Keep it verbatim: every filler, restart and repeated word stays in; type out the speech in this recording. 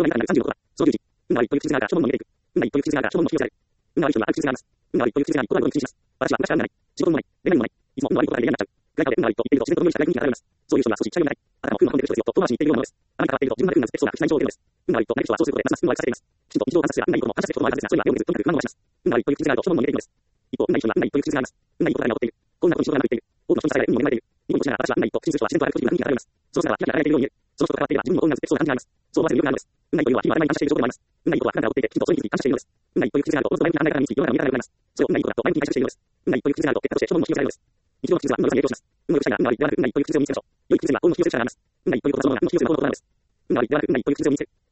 がないからさんじゅうのことだ。そういう字。運がありという記述があるが、諸問も逃げていく。運がありという記述があるが、諸問も引き寄せられる。運があり人にはある記述があります。運がありという記述があり、ことは運を気にします。私は昔から運がない。仕事もない。恋愛もない。いつも運のありことが嫌になっちゃう。外貨で運がありと言っていると、自然と無理した外国に現れます。そういう人には少し力がない。あたかも運が飛んでる人ですよと遠回しに言っているようなものです。あなたが言っていると、自分が運がずってそうな不思議な印象を受けるのです。運がありとない人はそうすることで、ますます運を割りさせています。きちんと日常を観察すれば、運がいいことも反射していることもあるはずですが、そういうのは手を抜く、とにかく不満を出します。運がありという記述があると、諸問も逃げていくのです。一方、運がいい人には運がいいという記述があります。運がいいことが今起こっている。こんなことに仕事がうまくいっている。多くの人に支えられ、運も恵まれている。日本としながら私は運がいいと信じる人は自然とあるという運気が現れます。その姿はキラキラ輝いているように見える。その人と関わっていれば自分も運がずってそうな感じがあります。そう思わせる魅力があるのです。運がいいというのは今曖昧に反射している状態でもあります。運がいいことは普段から起こっていて、きちんとそういう意味に反射しているのです。運がいいという記述があると、おのずと前向きな考え方について世の中の見え方が見えます。それを運がいいことだと前向きに解釈しているのです。運がいいという記述があると、結果として諸問も引き寄せられるのです。日常の記述は運の良さに影響します。運の良さには運がありではなく、運がいいという記述を見つけましょう。良い記述には幸運の引き寄せ力があります。運がいいということそのものが運の引き寄せる行動となるのです。運がありではなく、運がいいという記述を見つける。